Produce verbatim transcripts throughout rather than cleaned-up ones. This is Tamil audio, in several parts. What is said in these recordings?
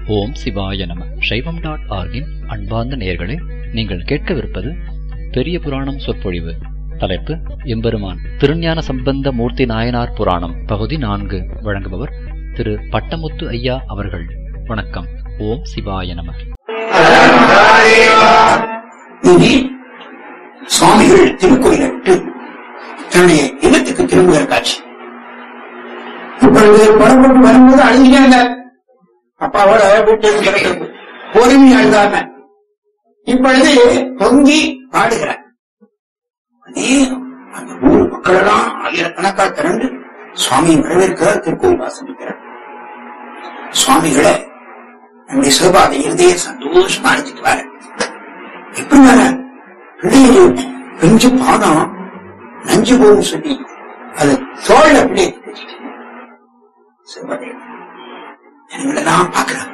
ஓம் சிவாய நம. சைவம் டாட் ஆர்கின் அன்பார்ந்த நேயர்களே, நீங்கள் கேட்கவிருப்பது பெரிய புராணம் சொற்பொழிவு. தலைப்பு எம்பெருமான் திருஞான சம்பந்த மூர்த்தி நாயனார் புராணம், பகுதி நான்கு. வழங்குபவர் திரு பட்டமுத்து ஐயா அவர்கள். வணக்கம். ஓம் சிவாய நம. சுவாமிகள் திருக்கோயிலை விட்டு தன்னுடைய இல்லத்துக்கு திரும்புகிற காட்சி. இப்பொழுது புறப்பட்டு வரும்போது அழுகிறாங்க. அப்பாவோட வீட்டில் கிடைக்கிறது பொறுமை அழுதாம இப்பொழுது பொங்கி பாடுகிறார். அதே அந்த ஊர் மக்கள் எல்லாம் ஆயிரக்கணக்கா திரண்டு சுவாமியை வரவேற்கிறார். திருக்கோயில் வாசனிக்கிறார். சுவாமிகளை நம்முடைய சிவபாதை இருதய சந்தோஷமா அழைச்சிட்டு வர. எப்படி வர பிள்ளைய பெஞ்சு பாதம் நஞ்சு போகும் சொல்லி அது தோழ பிள்ளைய சிவபாதை எல்லாம் பாக்குறாங்க.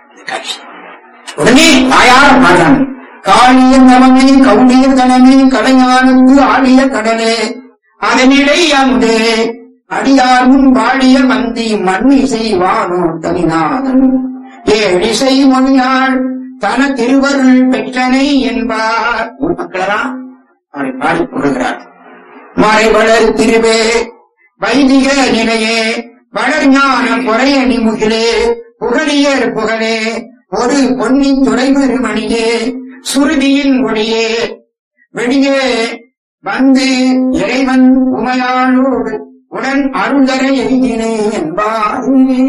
உடனே தாயார பாடுறாங்க. காளிய நமமே கவுளிய கணமே கடையானந்து ஆடிய கடலே அதனிடை அந்தே அடியாரும் வாழிய மந்தி மண்ணிசை வானோ தனிநாதன் ஏழிசை மொழியாள் தன திருவருள் பெற்றனை என்பார். ஊர் மக்களெல்லாம் அவரை பாடி கொள்கிறார். மறைவளர் திருவே வைதிக நிலையே வளர் ஞான பொறையணி முகிலே புகழியர் புகழே ஒரு பொன்னின் துறைவரு மணியே சுருதியின் ஒளியே வெளியே வந்து இறைவன் உமையாளோடு உடன் அருந்தர எழுதினே என்பார்.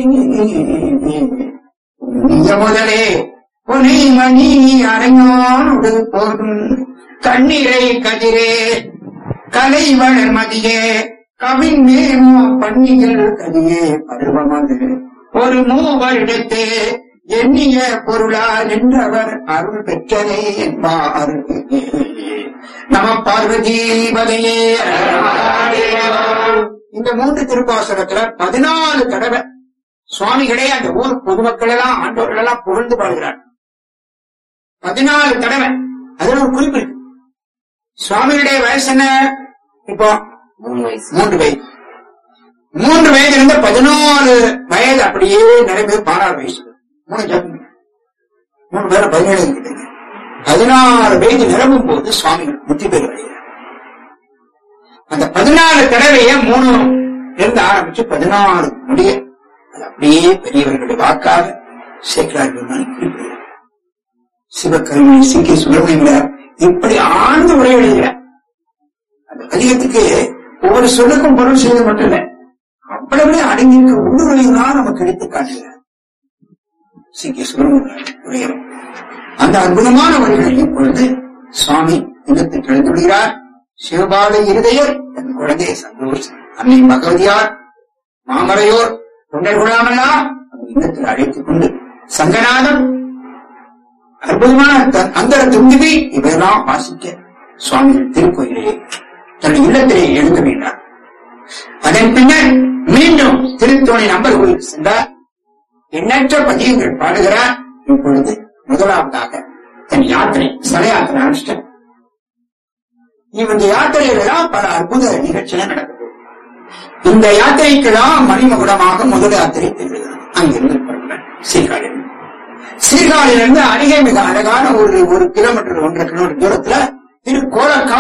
முதலே பொனை மணி அரைஞானோடு போதும் கண்ணீரை கதிரே கலை வளர் மதியே கவின் மேமோ பன்னிகள் கதியே பருவமது ஒரு மூவரிடத்தே எண்ணிய பொருளார் என்றவர் அருள் பெற்றனே என்பார். நம பார்வதி பதையே. இந்த மூன்று திருப்பாசனத்துல பதினாலு தடவை சுவாமிகளே அந்த ஊர் பொதுமக்கள் எல்லாம் ஆண்டவர்கள் எல்லாம் புகழ்ந்து பாடுகிறார். பதினாலு தடவை. அதுல ஒரு குறிப்பு இருக்கு. சுவாமிகளுடைய வயசு என்ன? இப்போ மூன்று வயது. மூன்று வயது இருந்த பதினாலு வயது அப்படியே நிறைவு பாராறு வயசு. மூணு ஜாதி மூணு பேரும் பதினேழு இருக்கின்றன. பதினாறு வயது நிரம்பும் போது சுவாமிகள் முத்தி பேர் அடைகிறார். அந்த பதினாலு தடவைய மூணு இருந்து ஆரம்பிச்சு பதினாறு முடிய அது அப்படியே பெரியவர்களுடைய வாக்காக சேக்கலார்கள் குறிப்பிடுகிறார். சிவகருணை சி கே சுப்பிரமணியர் இப்படி ஆழ்ந்து உரை எழுதுகிறார். அந்த பதிகத்துக்கு ஒவ்வொரு சொல்லுக்கும் பொருள் செய்வது மட்டும் இல்லை, அவ்வளவு அடங்கியிருக்க உள்ளுகளையும் தான் நமக்கு எடுத்து காட்டுகிறார் சி கே சுப்பிரமணியர். அந்த அற்புதமான வழிகளை இப்பொழுது சுவாமி இல்லத்தில் எழுந்துள்ளார். சிவபாத இருதயர் தன் குழந்தையை சந்தோஷ் அன்னை பகவதியார் மாமரையோர் தொண்டர் குழாமெல்லாம் இல்லத்தில் அழைத்துக் கொண்டு சங்கநாதம் அற்புதமான அந்தர தும்பிகை இவையெல்லாம் வாசிக்க சுவாமிகள் திருக்கோயிலே தன்னுடைய இல்லத்திலே எழுந்து வேண்டார். அதன் பின்னர் மீண்டும் திருத்தோணி நம்பர் கோயில் சென்றார். எண்ணற்ற பதியங்கள் பாடுகிறார். இப்பொழுது முதலாவதாக தன் யாத்திரை சல யாத்திரை அனுஷ்டன். இந்த யாத்திரையில்தான் பல அற்புத நிகழ்ச்சிகள் நடக்குது. இந்த யாத்திரைக்கெல்லாம் மணிமகுடமாக முதல் யாத்திரை தெரிகிறது. அங்கிருந்து சீர்காழியில் சீர்காழியிலிருந்து அருகே மிக அழகான ஒரு ஒரு கிலோமீட்டர் ஒன்றரை கிலோமீட்டர் தூரத்துல திரு கோலக்கா.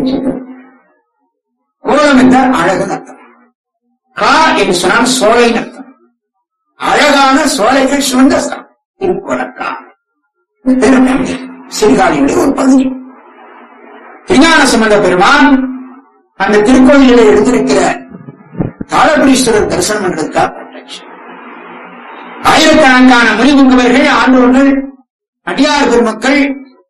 கோலம் என்றால் அழகு அர்த்தம். கா என்று சொன்னால் சோலை அர்த்தம். அழகான சோலைகள் சுந்த திருக்கோலக்கா சீர்காழியுடைய ஒரு பகுதி. திருஞான சம்பந்த பெருமான் அந்த திருக்கோயிலில் எழுந்திருக்கிற தாளபுரீஸ்வரர் தரிசனம் பண்றதுக்காக ஆயிரக்கணக்கான முனிவுங்கவர்கள் ஆண்டோர்கள் அடியார் பெருமக்கள்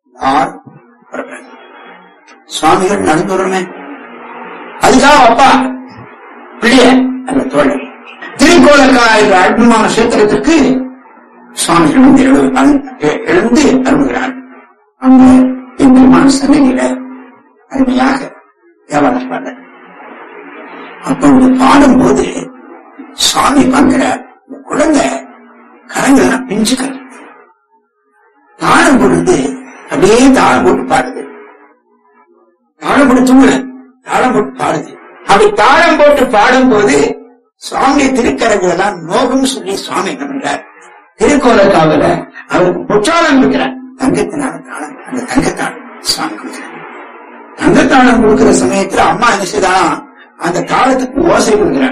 சுவாமிகள் நடந்து வரமே. அதுக்காக அப்பா பிள்ளைய அந்த தோழர் திருக்கோலக்கா என்ற அற்புதமான சேத்திரத்திற்கு சுவாமிகள் வந்து எழுந்து அருள்கிறார். அந்த பெருமான சன்னதியில அருமையாக வியாபாரம் பாட. அப்பொழுது பாடும்போது சுவாமி பார்க்கிற குழந்தை கரங்கள்லாம் பிஞ்சுக்கள் தாளம் கொடுத்து அப்படியே தாளம் போட்டு பாடுது. தாளம் போட்டு தூங்கல, தாளம் போட்டு பாடுது. அப்படி தாளம் போட்டு பாடும் போது சுவாமி திருக்கரங்கள் எல்லாம் நோகும் சொல்லி சுவாமி என்ன பண்றார், திருக்கோலக்காவில அவருக்கு பொற்றாளம் இருக்கிறார். தங்கத்தினால தாளம், அந்த தங்கத்தாளம் சுவாமி கொடுக்கிறார். தங்கத்தாளம் கொடுக்கிற சமயத்துல அம்மா என்ன செய்தான், அந்த தாளத்துக்கு ஓசை கொடுக்கிறார்.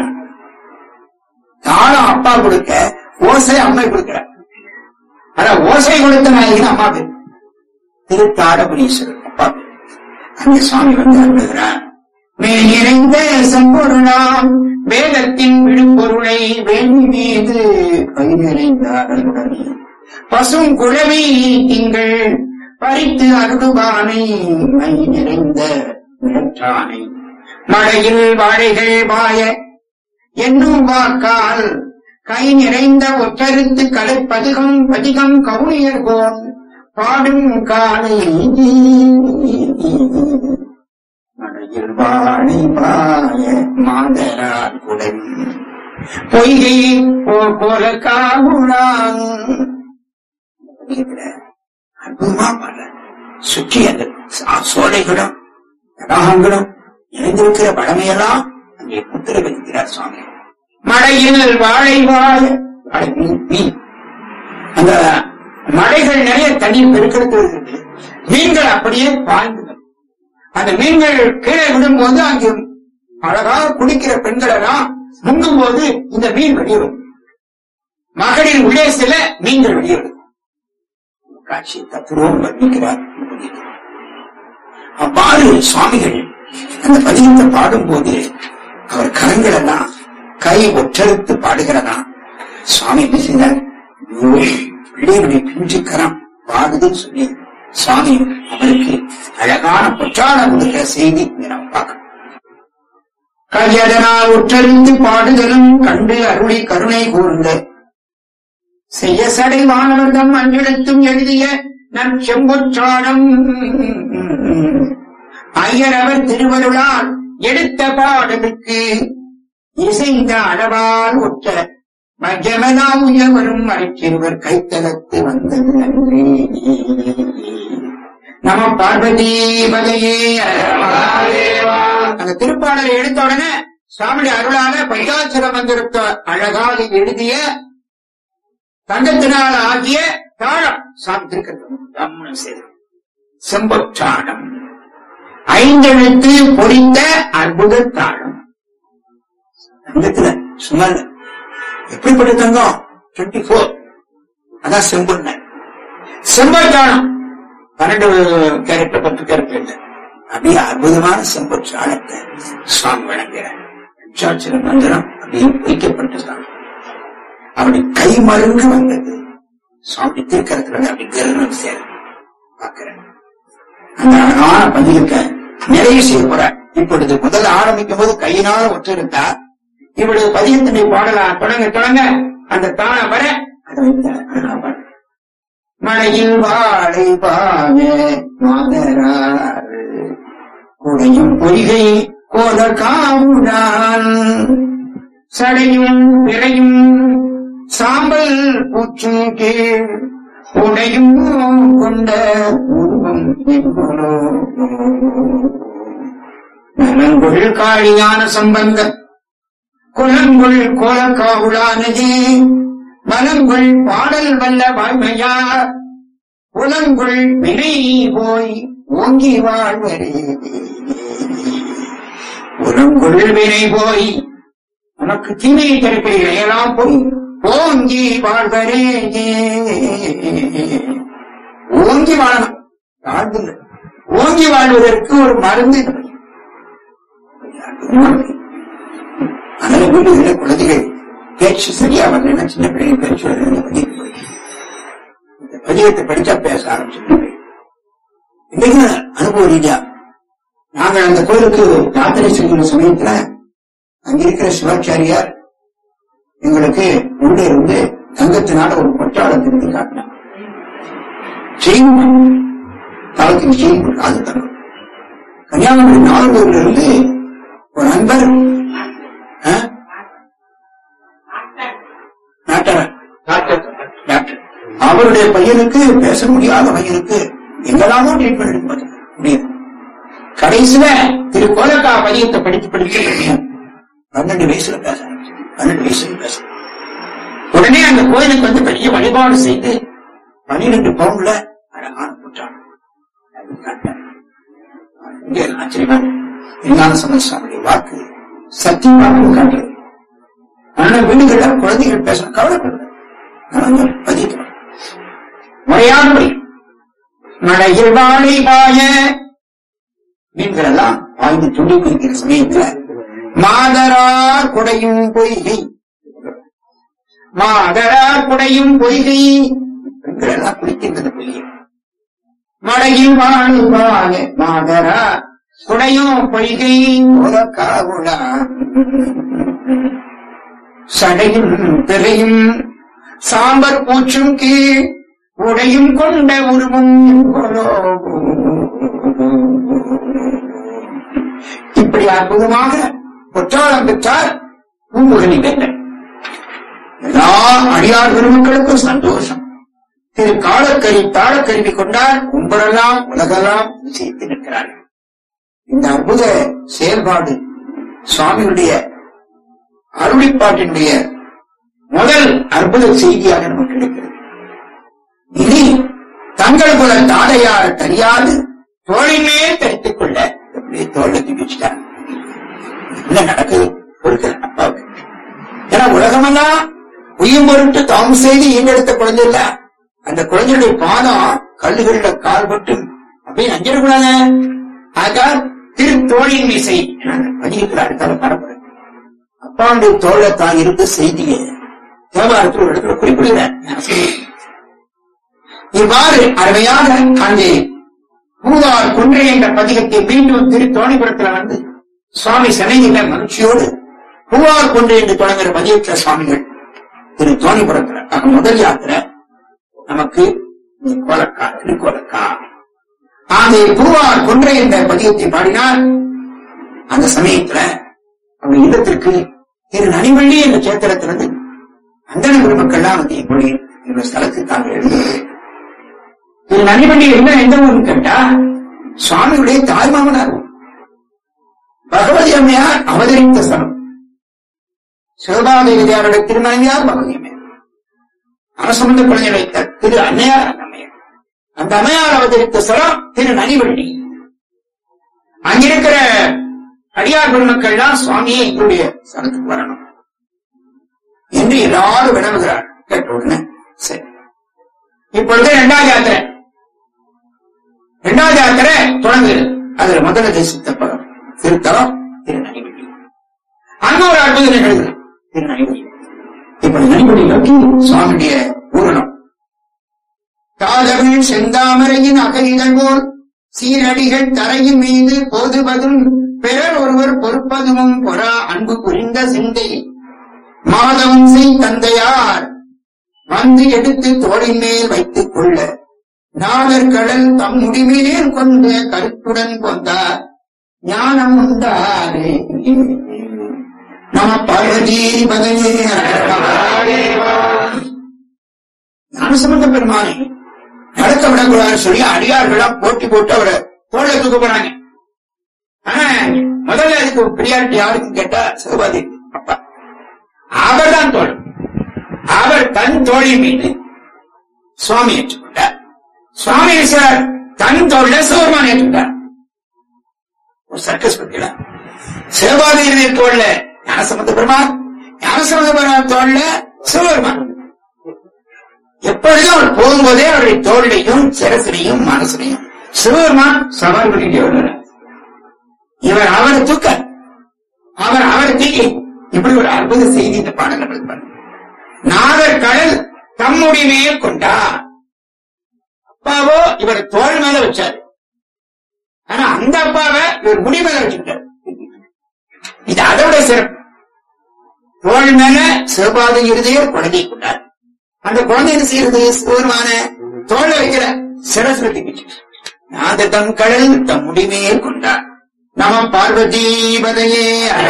தாளம் அப்பா கொடுக்க, ஓசை அம்மை கொடுக்கிறார். ஆனா ஓசை கொடுத்த நாயகன் அம்மா பேர் திருத்தாடபுரீஸ்வரர் அப்பா பேர். அந்த சுவாமி வந்து அருளுகிறார். மேல் நிறைந்த சம்பொருளாம் வேதத்தின் விடுபொருளை வேண்டி மீது கை நிறைந்தார் பசும் குழவி திங்கள் பறித்து அருடுவானை மை நிறைந்த விளற்றானை மழையில் வாழைகள் வாய என்னும் வாக்கால் கை நிறைந்த ஒற்றறுத்து கலை பதிகம் பதிகம் கவுனியர் போல் பாடும் காலை மழையில் வாழை வாய மாதரார் குடன் பொய்கை போல காவுளான் அற்புதமா பாட சுற்றி அந்த சோலைகளும் தடாகங்களும் நிறைந்திருக்கிற பழமையெல்லாம் அங்கே புத்திரவிக்கிறார் சுவாமி. மழையில் வாழை வாழ மீன், அந்த மழைகள் நிறைய தண்ணீர் பெருக்கெடுத்து வருகிறது. மீன்கள் அப்படியே பாய்ந்து, அந்த மீன்கள் கீழே விடும்போது அங்கே அழகாக குடிக்கிற பெண்கள் எல்லாம் முங்கும் போது இந்த மீன் வெளியிடும். மகளிர் உள்ளே சில மீன்கள் வெளியிடும். காட்சி தத்துவம் வர்ணிக்கிறார். அவ்வாறு சுவாமிகள் அந்த பதிகத்தை பாடும் போது அவர் கரங்கள் எல்லாம் கை ஒற்றறுத்து பாடுகிறதா. சுவாமி பேசினார், பிள்ளைகளுடைய பிஞ்சு கரம் பாடுதுன்னு சொல்லி சுவாமி அவருக்கு அழகான பொற்றாளம் கொடுக்கிற செய்தி நாம் பார்க்கணும். கையதனால் ஒற்றறிந்து பாடுதலும் கண்டு அருளி கருணை கூர்ந்த செய்ய சடை வானவர்தம் அஞ்செழுத்தும் எழுதிய நன் செம்பொற்றாளம் ஐயரவர் திருவருளால் எடுத்த பாடலுக்கு இசைந்த அளவால் ஒற்ற மஜமனா உயவரும் அரைச்சிறுவர் கைத்தலத்து வந்தது நன்றி. நம பார்வதி பதையே. அந்த திருப்பாடலை எடுத்த உடனே சுவாமி அருளான பஞ்சாட்சர மந்திரத்தை அழகாக எழுதிய தங்கத்தினால் ஆகிய தாளம் சாப்பிட்டிருக்கிறது. செம்பொற்றாளம் ஐந்தெழுத்து பொறிந்த அற்புத தாளம். தங்கத்துல சும்மா எப்படிப்பட்ட தங்கம்? டுவெண்ட்டி போர் அதான் செம்பொன்ன செம்பொற்றாளம். பன்னெண்டு கேரக்டர் பத்து கேரக்டர் இல்லை, அப்படியே அற்புதமான செம்பொற்றாளத்தை சுவாமி வழங்குகிறார். பஞ்சாட்சர மந்திரம் அப்படியே வைக்கப்பட்டதான். அப்படி கை மருந்து வந்தது. சுவாமி திருக்கரத்துல அப்படி கருணம் சேர பார்க்கிறேன். அந்த அழகான பதிகத்தை நிறைய செய்ய போற. இப்பொழுது முதல்ல ஆரம்பிக்கும் போது கையினால ஒற்றிருந்தா, இப்பொழுது பதிகத்தினை பாடலாம். தொடங்க தொடங்க அந்த தாளம் வர அதை வைத்த மழையில் வாழை பாய மாதரார் குடையும் பொய்கை கோல காவுடான் சடையும் விரையும் சாம்பல் பூச்சும் கீழ் உடையும் கொண்ட உருவம் நலங்குள் காழியான சம்பந்த குலங்குள் கோலக்காவுளானதே வலங்குள் பாடல் வல்ல வாய்மையார் உலங்குள் வினை போய் ஓங்கி வாழ்வரே. உலங்குள் வினை போய் உனக்கு தீமையை தடுப்பீர்கள் எல்லாம் போய் ஓங்கி வாழ்வரே. ஓங்கி வாழணும், வாழ்ந்து ஓங்கி வாழ்வதற்கு ஒரு மருந்து. அதனால வீடுகள குழந்தைகள் பேச்சு சரியா வரலன்னா சின்ன பிள்ளைங்க பேச்சு வரல. இந்த பதிகத்தை படிச்சா பேச ஆரம்பிச்சு இன்னைக்கு அனுபவ ரீதியா நாங்கள் அந்த கோயிலுக்கு யாத்திரை செய்கிற சமயத்துல அங்க இருக்கிற சிவாச்சாரியார் எங்களுக்கு உள்ளே இருந்து தங்கத்தினால ஒரு பொற்றாளத்தை எடுத்து காட்டினார். செயின் காலத்துக்கு செயின் அது தங்கம். கன்னியாகுமரி நாகூர்ல இருந்து ஒரு நண்பர் டாக்டர் அவருடைய பையனுக்கு பேச முடியாத பையனுக்கு எங்கெல்லாமோ ட்ரீட்மெண்ட் எடுக்க முடியுது. கடைசியில திரு கோலக்கா பதியத்தை படித்து படிச்சு பன்னெண்டு வயசுல பேச பன்னெண்டு வயசுல பேச உடனே அந்த கோயிலுக்கு வந்து பெரிய வழிபாடு செய்து பன்னிரண்டு பவுன்ல அழகான போட்டான். இங்கே ஆச்சரியமா என்னால சமஸ்வாமியுடைய வாக்கு சத்தியம் வாக்கு காட்டுறது. ஆனா வீடுகள்ல குழந்தைகள் பேச கவலைப்படுறது பதிக்கிறோம் முறையானபடி. மழையில் வாழை பாய மீன்கள் எல்லாம் வாய்ந்து துணி குறிக்கிற சமயத்துல மாதரார் குடையும் பொய்கை, மாதரார் குடையும் பொய்கை பெண்கள் எல்லாம் குளிக்கின்றது பொய்கை. மழையில் வாழை பாய மாதரார் குடையும் பொய்கை உலகாவுடா சடையும் திரையும் சாம்பர் பூச்சும் கீழ் உடையும் கொண்ட உருவம். இப்படி அற்புதமாக பொற்றாளம் பெற்றார் பூம்புகனி வேந்தன். எல்லா அடியார் பெருமக்களுக்கும் சந்தோஷம். திரு காலக்கறி தாளக்கருவி கொண்டால் கும்பரெல்லாம் உலகெல்லாம் செய்து நிற்கிறார்கள். இந்த அற்புத செயல்பாடு சுவாமியுடைய அருளிப்பாட்டினுடைய முதல் அற்புத செய்தியாக நமக்கு கிடைக்கிறது. இனி தங்கள் குல தாடையார் தெரியாது தோழிமே தரித்துக் கொள்ள அப்படியே தோழை தூக்கிச்சுட்டாங்க. என்ன நடக்குது பொறுக்கிற அப்பாவுக்கு? ஏன்னா உலகமெல்லாம் உயிர் பொருட்டு தாம் செய்து ஈண்டெடுத்த குழந்தை இல்ல, அந்த குழந்தையுடைய பாதம் கல்லுகள்ல கால் பட்டு அப்படியே அஞ்சிடக்கூடாது. ஆக திரு தோழின் மீசை பதிக்கிறார் பரப்புற அப்பாவுடைய தோழை தான் இருந்து செய்தியை தேவாரத்தில் ஒரு இடத்துல குறிப்பிடுகிறார். இவ்வாறு அருமையாக அங்கே பூவார் குன்றை என்ற பதிகத்தை மீண்டும் திரு தோணிபுரத்தில் வந்து சுவாமி சன்னதியில மகிழ்ச்சியோடு பூவார் குன்றை என்று தொடங்குகிற பதியற்ற சுவாமிகள் திரு தோணிபுரத்தில் முதல் யாத்திரை நமக்கு கோலக்கா திருக்கோலக்கா. ஆகவே பூவார் குன்றை என்ற பதியத்தை பாடினால் அந்த சமயத்துல அவங்க இல்லத்திற்கு திரு நனிவள்ளி என்ற கேத்திரத்திலிருந்து அந்தன பெருமக்கள்லாம் வந்து எப்படி இந்த ஸ்தலத்துக்கு தாங்கள் எழுதுகிறது. திரு நனிவள்ளி என்ன எந்த ஊர்னு கேட்டா சுவாமியுடைய தாய்மாமனார் பகவதி அம்மையார் அவதரித்த ஸ்தலம். சிவபாதேவியாருடைய திருமணியார் பகவதி அம்மையார், அரசமந்த குழந்தைகளை திரு அன்னையார் அம்மையார். அந்த அம்மையார் அவதரித்த ஸ்தலம் திரு நனிவள்ளி. அங்கிருக்கிற அடியார் பெருமக்கள்லாம் சுவாமியே எங்களுடைய ஸ்தலத்துக்கு வரணும் என்று எல்லாரும் வினவுகிறார். கேட்ட உடனே சரி. இப்பொழுது இரண்டாவது யாத்திரை இரண்டாவது யாத்திரை தொடங்குகிறது. அதுல முதல தேசித்த பதம் திருத்தலம் திரு நனிவள்ளி. அங்க ஒரு அற்புதம் நிகழ்கிறது திரு நனிவள்ளி. இப்படி நனிவள்ளி நோக்கி சுவாமியுடைய ஊரணம். தாதவின் செந்தாமரையின் அகலிதழ் போல் சீரடிகள் தரையின் மீது போதுவதும் பிறர் ஒருவர் பொறுப்பதும் பொறா அன்பு புரிந்த சிந்தை மாதவம் செய் தந்தையார் வந்து எடுத்து தோளின் மேல் வைத்துக் கொள்ள நாளர் கடல் தம் முடிவிலேன் கொண்ட கருத்துடன் கொண்டார் ஞானம் உண்டாரே. நம பார்வதி பதனே. ஞானசம்பந்த பெருமானை நடக்க விடக்கூடாது சொல்லி அடியார்களாம் போட்டி போட்டு அவரை தோளை தூக்க போறாங்க. ஆனா முதல்ல அதுக்கு பிரியாரிட்டி யாருக்கு கேட்டா சிவபாதி அப்பா. அவர் தான் தோல். அவர் தன் தோழி மீது சுவாமி ஏற்றுக்கொண்டார். சுவாமி சார் தன் தோல்ல சிவபெருமான் ஏற்றுக்கொண்டார். ஒரு சர்க்கஸ் பத்தியா சிவபாதி தோல்ல ஞானசம்பந்த பெருமான், ஞானசம்பந்த பெருமான் தோல்ல சிவபெருமான். எப்பொழுதும் அவர் போகும்போதே அவருடைய தோல்லையும் சிரசிலையும் மனசிலையும் சிவபெருமான் சவால் பண்ணிட்டே வருகிறார். இவர் அவரை தூக்க அவர் அவரை தூக்கி இப்படி ஒரு அற்புத செய்தி இந்த பாடல். நாகர் கடல் தம்முடைய மேல் கொண்டார். அப்பாவோ இவர் தோல் மேல வச்சாரு, ஆனா அந்த அப்பாவை இவர் முடி மேல வச்சுட்டார். இது அதோட சிறப்பு. தோல் மேல சிவபாத இருதையோ குழந்தை கொண்டார். அந்த குழந்தை என்ன செய்யறது? சிவருமான தோல்ல வைக்கிற சிரஸ்வதி நாத தம் கடல் தம் முடி மேல் கொண்டார். நம பார்வதி பதையே.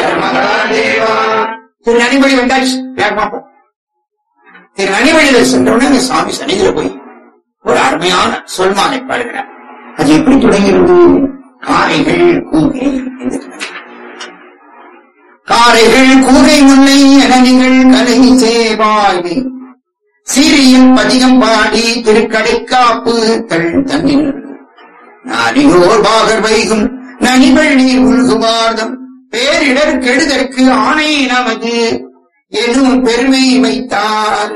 திரு நனிவழி வந்தாச்சு வேகமாப்போம். திரு நனிவழியில சென்றவுடனே சுவாமி சன்னிதியில போய் ஒரு அருமையான சொல்மானை பாடுகிறார். அது எப்படி தொடங்கிறது? காரைகள் கூகை என்று. காரைகள் கூகை முல்லை என நீங்கள் கலை சேவாய்வி சீரியில் பதிகம் பாடி திருக்கடைக்காப்பு தள் தன்னில் நாரியோர் பாகர் வைகும் நனிபள்ளி உள்குவார்தம் பேரிடர் கெடுதற்கு ஆணை நமது எனும் பெருமை வைத்தார்.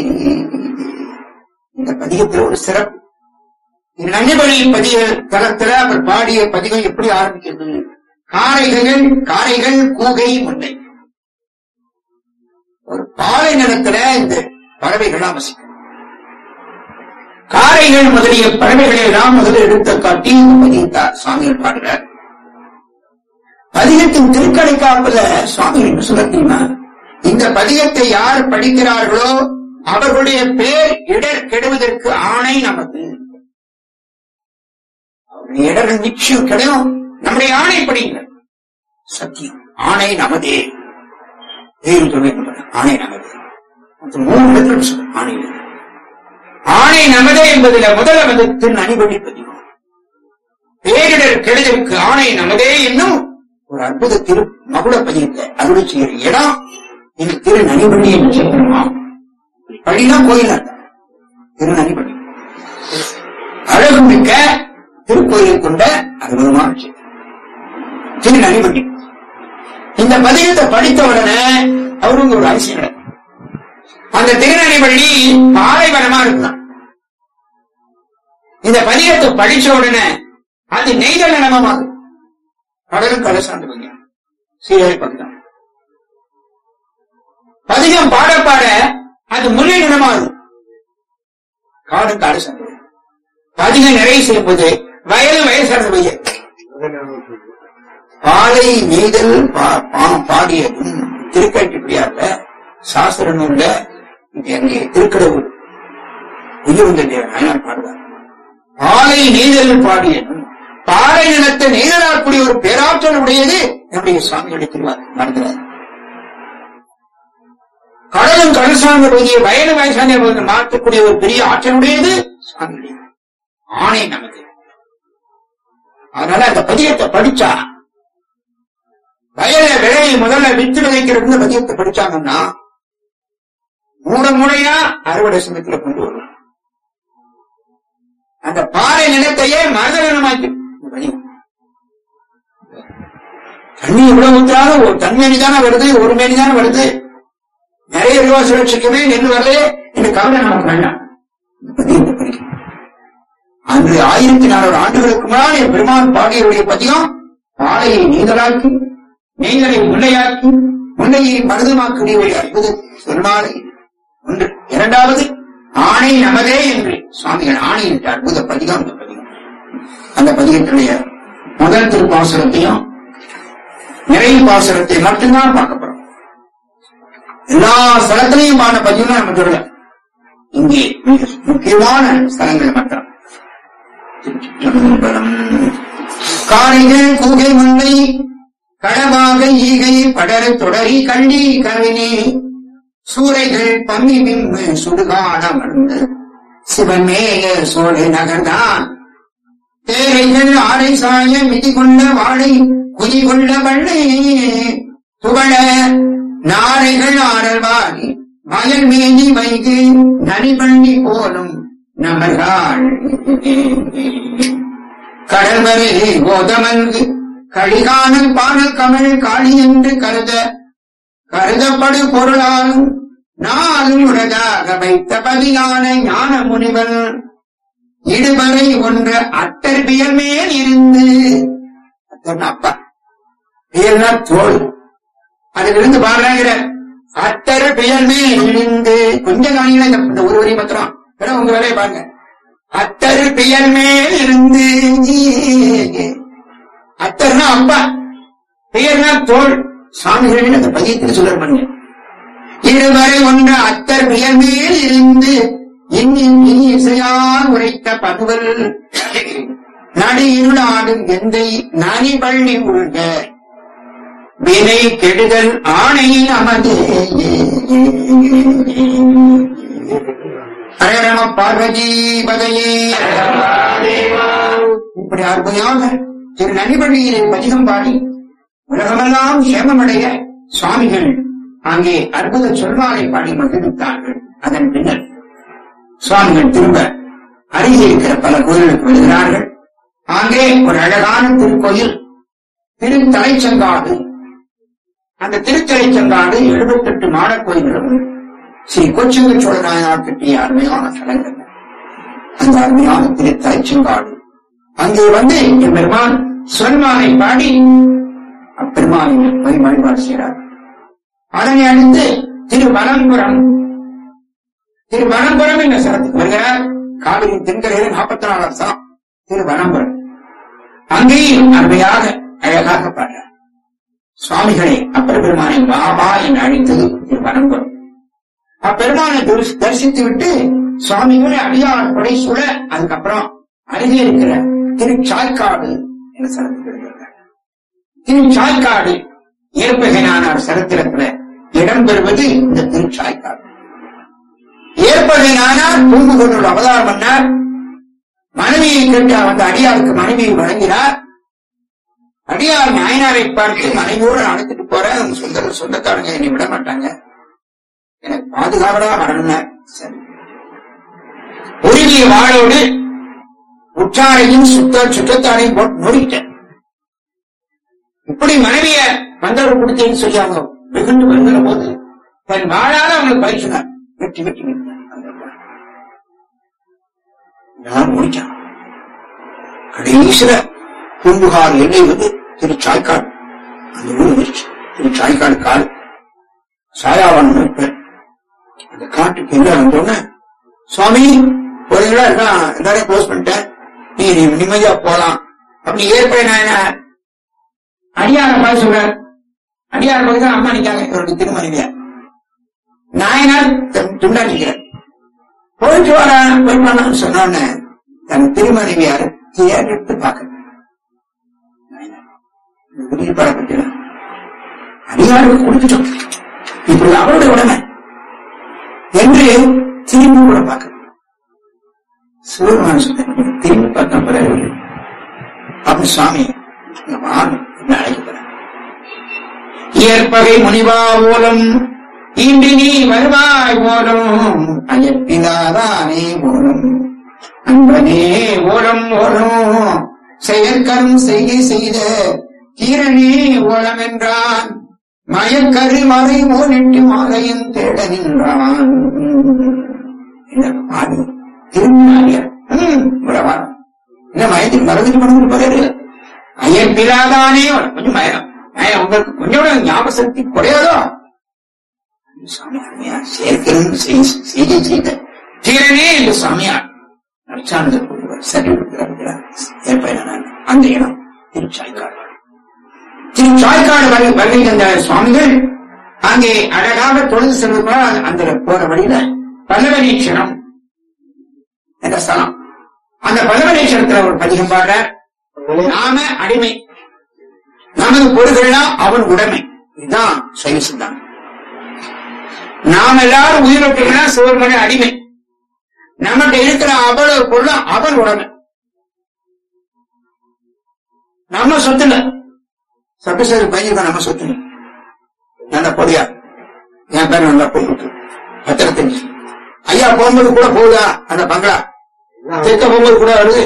இந்த பதிகத்தில் ஒரு சிறப்பு. நனிபள்ளி பதிக தளத்துல அவர் பாடிய பதிகம் எப்படி ஆரம்பிக்கிறது? காரைகள் காரைகள் கூகை முல்லை. ஒரு பாலை நிலத்துல இந்த பறவைகளாம் வசிக்கும். காரைகள் முதலிய பறவைகளை எல்லாம் முதலில் எடுத்து காட்டி பதித்தார் சுவாமிகள் பாடுகிறார். பதிகத்தின் திருக்கடை காப்புல சுவாமிகள் என்று சொல்ல தெரியுமா? இந்த பதிகத்தை யார் படிக்கிறார்களோ அவர்களுடைய பேர் இடர் கெடுவதற்கு ஆணை நமக்கு. அவருடைய இடர்கள் நிச்சயம் கிடையும். நம்முடைய ஆணை படிங்க. சத்தியம் ஆணை நமதே. ஆணை நமதே. மூணு இடத்துல சொல்ல ஆணை ஆணை நமதே என்பதில் முதல்ல வந்து திரு நனிபள்ளி பதிவு. பேரிடர் கெடுதற்கு ஆணை நமதே என்னும் ஒரு அற்புத திரு மகுட பதியத்தை அருளை செய்கிற இடம் இந்த திரு நனிபள்ளி என்று சொல்லுமா? பள்ளினா கோயில் திரு நனிபள்ளி அழகு மிக்க திருக்கோயில் கொண்ட அற்புதமான திரு நனிபள்ளி. இந்த பதிகத்தை படித்த உடனே அவருக்கு ஒரு அதிசயம் நடக்கும். அந்த திருநனிபள்ளி பாலைவனமா இருக்கலாம். இந்த பதிகத்தை படிச்ச உடனே அது நெய்தல் நிலமாகும். கடலும் கடை சார்ந்து சீரழி பக்கம் பதிகம் பாட பாட அது முல்லை நிலமாகும். காடும் காடு சார்ந்து பதிகம் நிறைய செய்யும் போது வயது வயது சார்ந்த பைய பாலை நெய்தல் பாடியதும் திருக்கட்டிப்படியாக சாஸ்திர நூல்ல திருக்கடவுள் உயிர்ந்த தேவன் பாடுவார். பாலை நெய்தல் பாடியதும் பாலை நிலத்தை நெய்தலாக்கூடிய ஒரு பேராற்றல் உடையது நம்முடைய சுவாமிகளை திருவார் மறந்துறார். கடலும் கடல் சார்ந்த பகுதியை வயது வயசான பகுதியை மாற்றக்கூடிய ஒரு பெரிய ஆற்றல் உடையது சுவாமிகளுடைய ஆணை நமக்கு. அதனால அந்த பதியத்தை படிச்சா வயல விளையை முதல்ல வித்து விதைக்கிறது பதியத்தை படிச்சாங்கன்னா மூட மூடையா அறுவடை சமயத்துல கொண்டு வரும். அந்த பாறை நிலத்தையே மரதனமாக்கி தண்ணி எவ்வளவு ஊற்றாலும் ஒரு தன்மேனி தானே வருது, ஒரு மேனி தானே வருது. நிறைய ரூபாய் சுரட்சிக்குமே நெல் வரலே என்று கவலை நமக்கு வேண்டாம். அன்று ஆயிரத்தி நானூறு ஆண்டுகளுக்கு முன்னால் என் பெருமான் பாடியவருடைய பதியம் பாலையை நீதலாக்கி நெய்தலை முல்லையாக்கி முல்லையை மருதமாக்கூடிய அற்புத சொன்னாலே ஒன்று. இரண்டாவது ஆணை நமதே என்று சுவாமிகள் ஆணை என்ற அற்புத பதிகம். அந்த பதிகம் அந்த பதிகத்தினுடைய முதல் திருப்பாசுரத்தையும் நிறைவு பாசுரத்தை மட்டும்தான் பார்க்க போறோம். எல்லா ஸ்தலத்திலையும் பாட பதிவு நம்ம சொல்லல. இங்கே மிக முக்கியமான ஸ்தலங்கள் மட்டும் காரைகள் கூகை முல்லை கடவாக ஈகை படர தொடரி கள்ளி கவினி சூறைகள் பம்மி மிம்மு சுடுகான மருந்து சிவமேய சோழ நகர்தான் தேரைகள் ஆரை சாய மிதி கொண்ட வாழை குதி கொண்ட வள்ளை புகழ நாரைகள் ஆரல்வாரி மயல் மேனி வைகு நனிபள்ளி போலும் நமர்கள் கடல்வரை கோதமல்கு கழிகானல் பானல் கமல் காளி என்று கருத கருதப்படு பொருளாலும் நாளும் உலகாக வைத்த பதிலான ஞான முனிவன் இடுவரை ஒன்ற அட்டர் பியல் மேல் இருந்து அப்பா பியல்னா தோல் அதிலிருந்து பாடுறாங்கிற அட்டர் பியல் மேல் இருந்து கொஞ்சம் காணிகள இந்த ஒரு வரி மாத்திரம் வேற உங்க வேலையை பாருங்க. அட்டர் பியல் மேல் இருந்து அட்டர்னா அப்பா பெயர்னா தோல் சாமிகளின் அந்த பதியத்தில் சொல்ல பண்ண இருவரை ஒன்ற அத்தர் பெயர் மேல் இருந்து இன்னும் இசையால் உரைத்த பகுவல் நடு இருளாடும் எந்தை நனிபள்ளி உள்க வினை கெடுதல் ஆணையின் அமது ஹரஹர பார்வதி பதையே. இப்படி அற்புதமாக திரு நனிபள்ளியின் பதிகம் பாடி உலகமெல்லாம் சேமமடைய சுவாமிகள் அங்கே அற்புத சொல்வாரை பாடி மகிழ்ந்தார்கள். அதன் பின்னர் சுவாமிகள் திரும்ப அருகே இருக்கிற பல கோயில்களுக்கு வருகிறார்கள். அங்கே ஒரு அழகான திருக்கோயில் திருத்தலைச்சங்காடு. அந்த திருத்தலைச்சங்காடு எழுபத்தி எட்டு மாட கோயில்களும் ஸ்ரீ கொச்சங்க சோழ நாயனார் கட்டிய அருமையான தலங்கள். அந்த அருமையான திருத்தலைச்சங்காடு அங்கே வந்து என் பெருமான் சொன்மானை பாடி அப்பெருமானை வழிபாடு செய்கிறார். அதனை அடுத்து திருவனம்புரம். திருவனம்புரம் என்ற ஸ்தலத்துக்கு வருகிறார். காவிரி தென்கரையில் நாற்பத்தி நாலாம் ஸ்தலம் திருவனம்புரம். அங்கேயும் அருமையாக அழகாக பாடுறார். சுவாமிகளை அப்பர் பெருமானை பாபா என்று அழைத்தது திருவனம்புரம். அப்பெருமானை தரிசித்து விட்டு சுவாமிகளை அடியார் படை சுட அதுக்கப்புறம் அருகே இருக்கிற திருச்சாய்க்காடு என்ற ஸ்தலத்துக்கு வருகிறார். திருச்சாய்க்காடு ஏற்பகையானார் சரித்திரத்துல இடம்பெறுவது இந்த திருச்சாய்க்காடு. ஏற்பகையானார் பூம்புகொண்டோடு அவதாரம் பண்ணார். மனைவியை கேட்டு அந்த அடியாருக்கு மனைவியை வழங்கினார். அடியார் நாயனாரை பார்த்து மனைவியோடு அழைத்துட்டு போற சொந்த சொந்தக்காரங்க என்னை விட மாட்டாங்க, எனக்கு பாதுகாவலா வரணும். சரி, உருகிய வாழோடு உற்றாரையும் சுத்த சுற்றத்தாரையும் போட்டு நொடிட்டேன். இப்படி மனைவிய வந்தவர் கொடுத்தேன்னு சொல்லி அவங்க வெகுண்டு வருகிற போது தன் வாழாத அவங்களுக்கு பயிற்சினார். வெட்டி வெட்டி நான் முடிச்சான். கடைசியில பூம்புகார் எல்லை வந்து திருச்சாய்க்காடு. அந்த ஊர் வந்துருச்சு. திருச்சாய்க்காடு காடு சாயாவான இருப்பார். அந்த காட்டுக்கு எல்லாம் வந்தோடனே சுவாமி போறீங்களா இருக்கான் எல்லாரையும் க்ளோஸ் பண்ணிட்டேன், நீ நிம்மதியா போலாம் அப்படி ஏற்பட நான் அடியார பார்த்து சொல்றார். அடியார பக்கத்துல அம்மா நிக்காங்க, இவருடைய திருமணிவியா நாயனார் துண்டா நிக்கிறார். போயிட்டு வர போய் சொன்னோன்னு தன் திருமணிவியார் எடுத்து பார்க்க அடியாருக்கு கொடுத்துட்டோம், இப்படி அவருடைய உடனே என்று திரும்பி கூட பார்க்க சிவபெருமான் சொன்ன திரும்பி பார்க்க பிறகு அப்படி சுவாமி அழைக்கப்பட ஏற்பகை முனிவா ஓலம் இன்றி நீ வருவாய் ஓலம் அயற்பிலாதானே ஓலம் அன்பனே ஓலம் ஓலம் செயற்கரும் செய்கை செய்த தீரனே ஓலம் என்றான் மயக்கரு மறை மோனிட்டு மாலையும் தேட நின்றான். திருநாளியர் மயத்தில் மறந்துட்டு மறந்துட்டு போறாரு. அயற்பிலாதானே கொஞ்சம் மயம் உங்களுக்கு கொஞ்சம் ஞாபக சக்தி குறையாதோ சாமியார் சேர்க்கணும் செய்கை செய்த தீரனே என்று சாமியார் நற்சான்றிதழ் கொள்வார் சரி கொடுக்கிறார். ஏற்ப அந்த இடம் திருச்சாய்க்காடு. திருச்சாய்க்காடு வருகை தந்த சுவாமிகள் அங்கே அழகாக தொழுது செல்வதால் அந்த போற வழியில பல்லவனீஸ்வரம் என்ற ஸ்தலம். அந்த பல்லவனீஸ்வரத்துல ஒரு பதிகம் பாடுற நாம அடிமை, நமது பொருள்கள்லாம் அவன் உடைமை. இதுதான் சைவ சித்தாந்தம். நாம் எல்லாரும் உயிரோட்டா சிவபெருமானே அடிமை, நம்மகிட்ட இருக்கிற அவ்வளவு பொருளும் அவன் உடைமை, நம்ம சொத்துல சபைசேரி பையன் நம்ம சொத்து. நல்ல பொடியா என் பேர் நல்லா போயிட்டு பத்திரத்தஞ்சு ஐயா போகும்போது கூட போகுதா அந்த பங்களா தெற்க போகும்போது கூட வருது.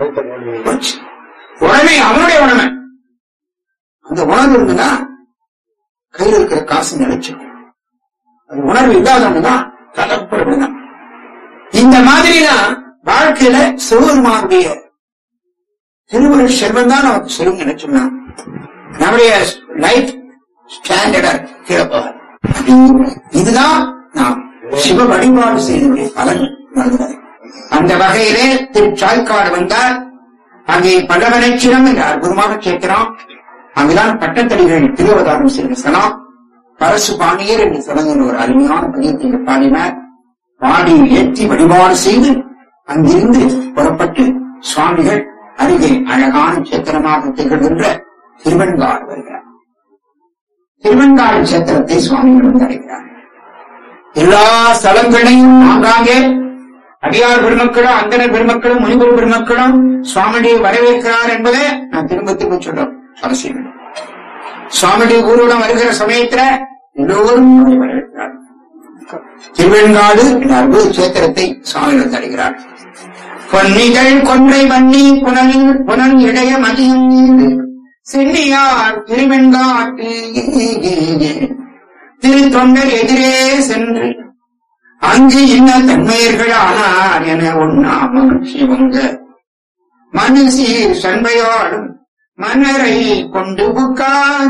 உடனே அவனுடைய உடமை அந்த உணர்வு இருந்துன்னா கையில் இருக்கிற காசு நினைச்சிருக்கும். அது உணர்வு இல்லாதவங்கதான் கலப்படணும். இந்த மாதிரிதான் வாழ்க்கையில சிவபெருமானுடைய திருவருள் செல்வம் தான் நமக்கு செல்வம் நினைச்சோம்னா நம்முடைய லைஃப் ஸ்டாண்டர்டா கீழே போவார். இதுதான் நாம் சிவ வழிபாடு செய்தனுடைய பலன். அந்த வகையிலே திருச்சாய்க்காடு வந்தார். அங்கே பல்லவனீஸ்வரம் என்ற அற்புதமாக கேட்கிறோம். அங்குதான் பட்டத்தடிகள் திருவதாரம் செய்த ஸ்தலம். பரசு பாண்டியர் என்று சொல்லுகிற ஒரு அருமையான பதியத்தை பாடினார். பாடி ஏற்றி வழிபாடு செய்து அங்கிருந்து புறப்பட்டு சுவாமிகள் அருகே அழகான சேத்திரமாக திகழ்கின்ற திருவெண்காடு வருகிறார். திருவெண்காடு சேத்திரத்தை சுவாமிகள் வந்து அடைகிறார். எல்லா ஸ்தலங்களையும் ஆங்காங்கே அடியார் பெருமக்களும் அந்தனர் பெருமக்களும் முனிவர் பெருமக்களும் சுவாமியை வரவேற்கிறார் என்பதை நான் திரும்ப திரும்ப சொல்றோம். அவசியம் சுவாமியுடைய ஊருடன் வருகிற சமயத்துல எல்லோரும் வரவேற்கிறார். திருவெண்காடு என்ற அற்புத சேத்திரத்தை சுவாமிகள் தருகிறார். பொன்னிகள் கொன்றை வன்னி புனல் புனல் இடைய மதியம் நீண்டு சென்னியார் திருவெண்காட்டு திரு தொண்டர் எதிரே சென்று அங்கு இன்ன தன்மையர்கள் ஆனார் என ஒன்னா மகிழ்ச்சி வந்த மனுஷீர் சண்பையாடும் மன்னரை கொண்டு புக்கார்.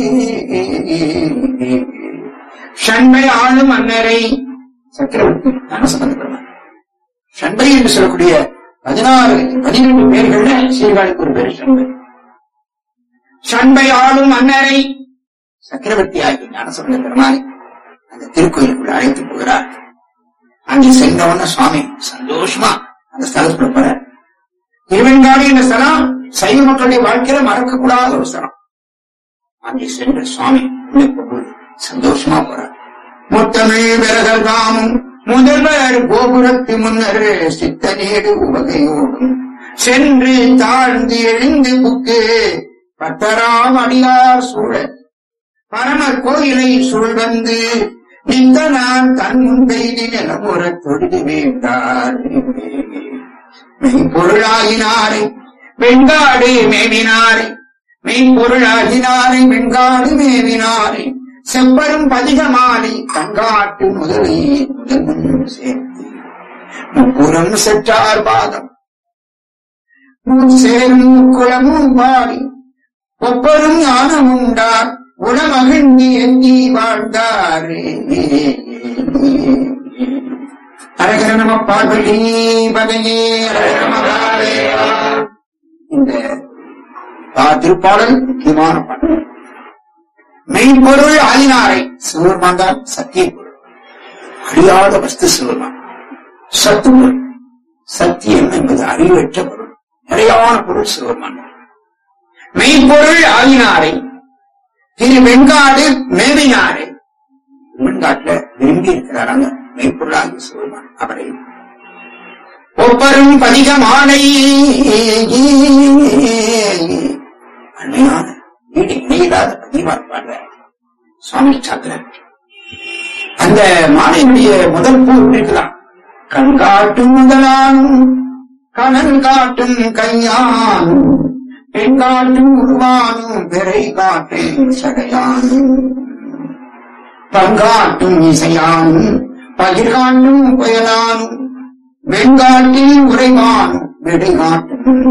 சண்பை ஆளும் மன்னரை சக்கரவர்த்தி ஞானசம்பந்தர் சண்பை என்று சொல்லக்கூடிய பதினாறு பதினெட்டு பேர்கள்ல சீர்காழிக்கு ஒரு பேர் சண்பை. சண்பை ஆளும் மன்னரை சக்கரவர்த்தி ஆகிய ஞானசம்பந்த பெருமானை அந்த திருக்கோயிலுக்குள்ள அழைத்து போகிறார். அங்கே சென்றவன சுவாமி சந்தோஷமா அந்த ஸ்தலத்துக்குள்ள போற. திருவெண்காடு என்ற ஸ்தலம் சைவ மக்களுடைய வாழ்க்கையில மறக்கக்கூடாத ஒரு ஸ்தலம். அங்கே சென்ற சுவாமி சந்தோஷமா போறார். முத்தமிழ் விரகல் காமும் முதல்வர் கோபுரத்து முன்னர் சித்த நேடு உவகையோடும் சென்று தாழ்ந்து எழுந்து புக்கு பத்தராம் அடியார் சூழ பரமர் கோயிலை சூழ்வந்து நின்ற நான் தன் முன்பெய்தி நிலமுற தொழுது வேண்டார். மெய்ப்பொருளாகினாரை வெண்காடு மேவினாரை மெய்ப்பொருளாகினாரை வெண்காடு மேவினாரை செம்பரும் பதிகமாலை தங்காட்டு முதலை முதல் சேர்த்து முப்புறம் செற்றார் பாதம் சேரும் குளமும் பாடி ஒப்பரும் ஞானம் உண்டார் உணமகிழ்ந்து எண்ணி வாழ்ந்தார். அரகர நம பார்வதி பதையே. இந்த திருப்பாடல் முக்கியமான பாடல். மெய்ப்பொருள் ஆயினாரை சிவருமான் தான் சத்திய பொருள், அறியாத வஸ்து சிவருமான். சத்து பொருள் சத்தியம் என்பது அறிவற்ற பொருள், நிறையான பொருள் சிவருமான். மெய்ப்பொருள் ஆயினாரை திரு வெண்காடு மேவினாரை வெண்காட்டுல விரும்பி இருக்கிறாராங்க மெய்ப்பொருளாகி சிவருமான். அவரை ஒப்பரும் பதிகமாலை அண்மையான வீடு இணையில்லாத பதிவார் பாடுற சுவாமி சாத்திரர். அந்த மாலையினுடைய முதல் பூ இருக்கலாம். கண் காட்டும் முதலானும் கணல் காட்டும் கையானும் பெண் காட்டும் உருவானும் பிறை காட்டும் சடையானும் பங்காட்டும் இசையானும் பகிர்காட்டும் புயலானும் வெண்காட்டில் உரைவானும் வெடிகாட்டும்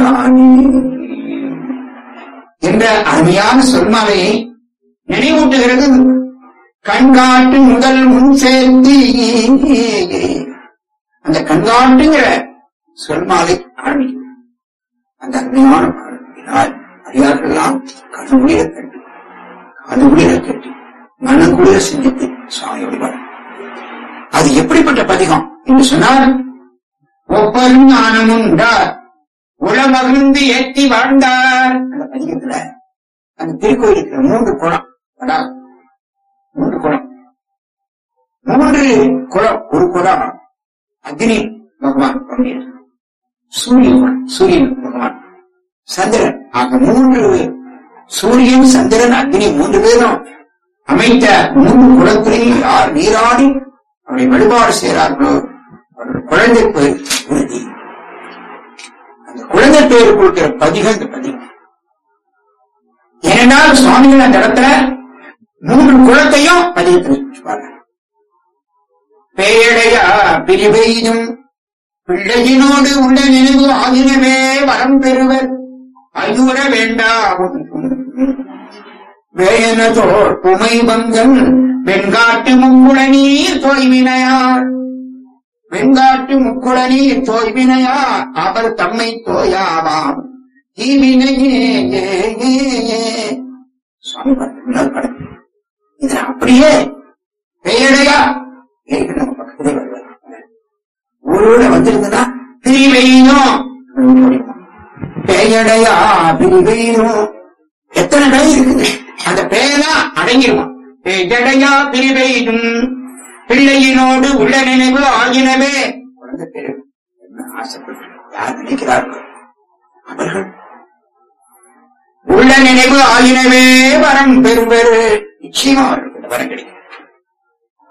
என்ற அருமையான சொல்மாலையை நினைவூட்டுகிறது. கண்காட்டு முதல் முன் சேர்த்து அந்த கண்காட்டுங்கிற சொல்மாலை ஆரம்பிக்கும். அந்த அருமையான பாடல் அடியார்களெல்லாம் கண்குளிர கட்டி காதுகுளிர கட்டி மனக்குளிர சிந்தித்து சுவாமியோடு பாடல். அது எப்படிப்பட்ட பதிகம் என்று சொன்னால், ஒப்பரும் ஞானமும் உண்டார் உளமகிழ்ந்து ஏற்றி வாழ்ந்தார். அந்த பதிகத்துல அந்த திருக்கோயிலுக்கு மூன்று குளம், அதாவது மூன்று குளம் மூன்று குளம். ஒரு குளம் அக்னி பகவான் பங்கேற்று, சூரியன் சூரியன் பகவான், சந்திரன் ஆக மூன்று, சூரியன் சந்திரன் அக்னி மூன்று பேரும் அமைத்த மூன்று குளத்திலேயே யார் நீராடி அவரை வழிபாடு செய்கிறார்களோ அவர்கள் குழந்தை பெயர் உறுதி. அந்த குழந்தை பெயர் கொடுக்கிற பதிகம் இந்த பதிகம். ஏனென்றால் சுவாமிகள் அந்த இடத்துல மூன்று குளத்தையும் பதிகத்தில் பேயடையா பிரிவையும் பிள்ளையினோடு உள்ள நினைவு ஆகியவே வரம் பெறுவர் ஐயுற வேண்டாம் வேயனதோர் புமை பங்கன் வெண்காட்டு முக்குள நீர் தோய்வினையார் வெண்காட்டு முக்குள நீர் தோய்வினையார் அவர் தம்மை தோயாவாம் தீவினையே. சுவாமி படம் இது அப்படியே பெயரையா பக்கத்திலே வருவார். ஊரோட வந்திருந்தா பிரிவையினும் பெயடையா பிரிவையினும் எத்தனை கடை இருக்குது, அந்த பெயரா அடங்கிடுவான். பெயடையா பிரிவையினும் பிள்ளையினோடு உள்ள நினைவு ஆகினவே குழந்தை பேரு என்ன ஆசைப்பட்டு யார் நினைக்கிறார்கள் அவர்கள் உள்ள நினைவு ஆகினவே வரம் பெறுவர். நிச்சயமா அவர்களுக்கு வரம் கிடைக்கும்.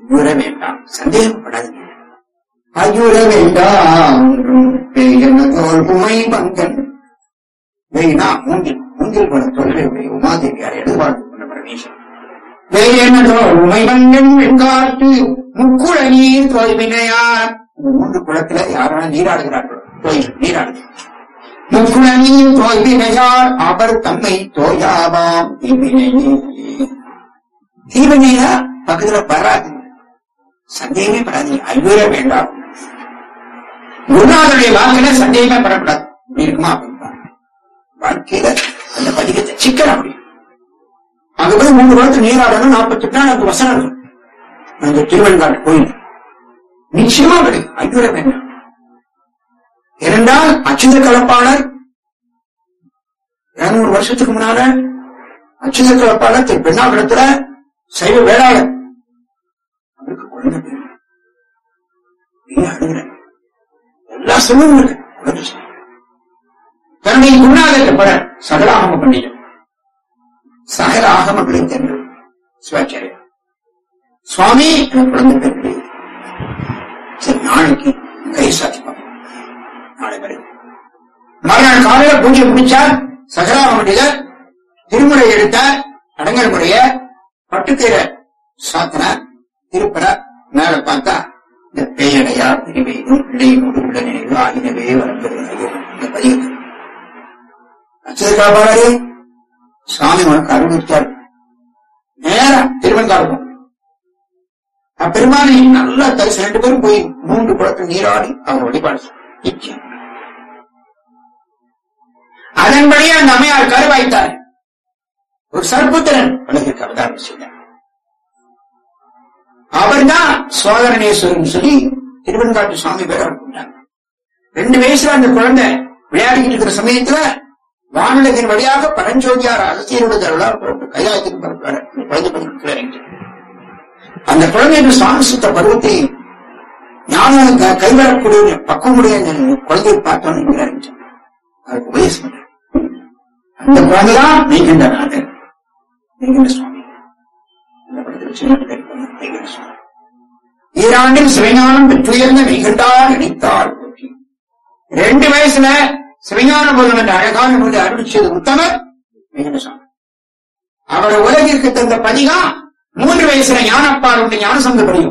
ஐயுற வேண்டாம், சந்தேகப்படாதீங்க. ஐயுற வேண்டாம் எனதோல் உமை பங்கன் வேணா மூங்கில் மூங்கில் போல தொழிலுடைய உமாதேவியார் எழுதுவாழ்வு கொண்ட பரமேஸ்வரன் வேணதோல் உமை பங்கன் வெண்காட்டு முக்குள நீர் தோய்வினையார். மூன்று குளத்துல யாரான நீராடுகிறார்களோ கோயில் நீராடுது. முக்குள நீர் தோய்வினையார் அவர் தம்மை தோயாவாம் தீவினையே. தீவினையா பக்கத்துல வராது, சந்தேகமே படாது. ஐயுற வேண்டாம். குருநாதருடைய வாக்கில சந்தேகமே படக்கூடாது. இருக்குமா அப்படின்னா வாழ்க்கையில அந்த பதிகத்தை சிக்கல் அப்படி அங்க போய் மூன்று வருடத்து நீராடணும். நாற்பத்தி எட்டு நாள் அந்த வசனம் இருக்கும் அந்த திருவெண்காட்டு கோயில். நிச்சயமா கிடைக்கும். ஐயுற வேண்டாம். இரண்டால் அச்சுத கலப்பாளர் இருநூறு வருஷத்துக்கு முன்னால அச்சுத கலப்பாளர் திரு பெண்ணாபுரத்துல சைவ வேளாளர் அவருக்கு குழந்தை பேர் அழுகிற எல்லா சொல்லும் இருக்கு. தன்னுடைய குருநாதத்தை பெற சகல ஆகம பண்டிதர் சகல ஆகமங்களை தெரிந்த சிவாச்சாரியர் சுவாமி குழந்தை பேர் கிடையாது. சரி, நாளைக்கு கை சாத்திப்பாங்க. நாளை வரை மறுநாள் காலையில பூஜை முடிச்சார். சகலாக பண்டிதர் திருமுறை எடுத்தார். அடங்கல் முறைய பட்டுக்கீரை சாத்தினார். திருப்பறார். மேல பார்த்தா இந்த பேயடையா பிரிவையும் இடையோடு உள்ள நினைவு ஆகினவே வரப்பெறுகிறது. இந்த பதிவு அச்சதுக்காப்பாளரே சுவாமி உனக்கு அறிவித்தார். நேரம் திருவெண்காடு அப்பெருமானை நல்லா தரிசனம் ரெண்டு பேரும் போய் மூன்று குளத்தில் நீராடி அவர் வழிபாடு நிச்சயம். அதன்படியே அந்த அம்மையார் கருவாய்த்தார். ஒரு சர்ப்புத்திரன் உலகிற்கு அவதாரம் செய்தார். அவர் தான் சோதரனேஸ்வரன் சொல்லி திருவெண்காட்டு சுவாமி பேர் அவர் கொண்டாங்க. ரெண்டு வயசுல அந்த குழந்தை விளையாடிக்கிட்டு இருக்கிற சமயத்துல வானுலகின் வழியாக பரஞ்சோதியார் அரசியலுடைய அருளால் கைலாயத்தின் குழந்தை அந்த குழந்தைக்கு சுவாமிசுத்த பருவத்தை ஞானம் கைவரக்கூடிய பக்குவமுடைய குழந்தையை பார்த்தோன்னு அதுக்கு உபதேசம் பண்ற அந்த குழந்தைதான் மெய்கண்டநாதர் மெய்கண்ட சுவாமி. ஈராண்டில் சிவஞானம் பெற்றுயர்ந்த மெய்கண்டார் நினைத்தார். ரெண்டு வயசுல சிவஞான போதம் என்ற அழகான நூலை அருள் செய்த உத்தமர் மெய்கண்ட சுவாமி. அவரை உலகிற்கு தந்த பதிகம் மூன்று வயசுல ஞானப்பார் உண்டு ஞானசந்த படியும்.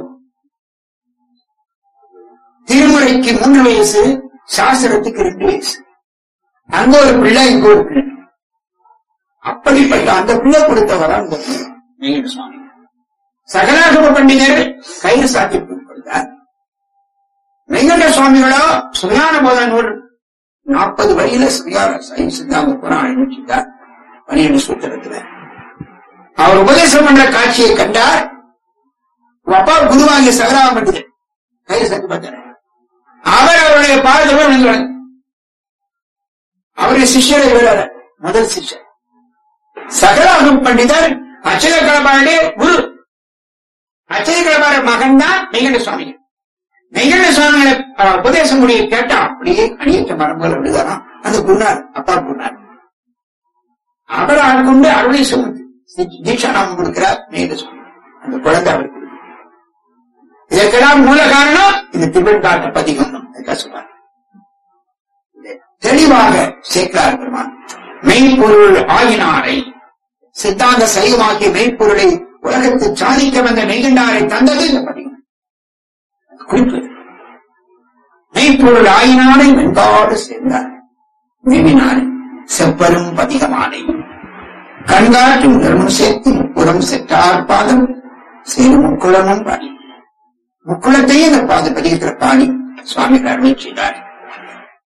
திருமுறைக்கு மூன்று வயசு, சாஸ்திரத்துக்கு ரெண்டு வயசு. அங்க ஒரு பிள்ளை, இங்க ஒரு பிள்ளை. அப்படிப்பட்ட அந்த பிள்ளை கொடுத்தவர் அந்த மெய்கண்ட சுவாமி. சகலாகம பண்டிதர் கையில் சாத்தி கொடுத்தார். மெய்கண்ட சுவாமிகளோ சுயான போத நூல் நாற்பது வரியில சுயார சைவ சித்தாந்த புராணம் வச்சிருந்தார். பனிரெண்டு சூத்திரத்துல அவர் உபதேசம் பண்ற காட்சியை கண்டார். அப்பா குருவாகிய சகலாக பண்டிதர் கையில் சாத்தி பார்த்தார். அவர் அவருடைய பாதத்தோடு நின்றார். அவருடைய சிஷ்யரை விடாத முதல் சிஷ்யர் சகலாகம் பண்டிதர் அச்சத கலபாருடைய குரு. அச்சத கலபாரர் மகன் தான் மெய்கண்ட சுவாமி. மெய்கண்ட சுவாமிகளை உபதேசம் முடிய கேட்டா அப்படியே அணியற்ற மரபுகள் விடுதாராம் அந்த குருநார், அப்பா குருநார். அவர் ஆட்கொண்டு அருளை சுமந்து தீட்சா நாமம் கொடுக்கிறார் மெய்கண்ட சுவாமி. அந்த குழந்தை அவர் இதற்கெல்லாம் மூல காரணம் இந்த திருவெண்காட்டு பதிகம் சொல்றார். தெளிவாக சேர்க்கிறார் பெருமான். மெய்ப்பொருள் ஆயினாரை சித்தாந்த சைவமாக்கிய மெய்ப்பொருளை உலகத்தில் சாதிக்க வந்த மெய்கண்டாரை தந்தது இந்த பதிகம். குறிப்பு மெய்ப்பொருள் ஆயினாரை வெண்காடு சேர்ந்தார். மேவினார் செப்பரும் பதிகமானை கண்காட்டும் தர்மம் சேர்த்து முப்புறம் செற்றார் பாதம் சேரும் முக்குளமும் பாடி முக்குளத்தையே இந்த பாத பதிகத்தில் பாடி சுவாமிகள் அருளை செய்தார்.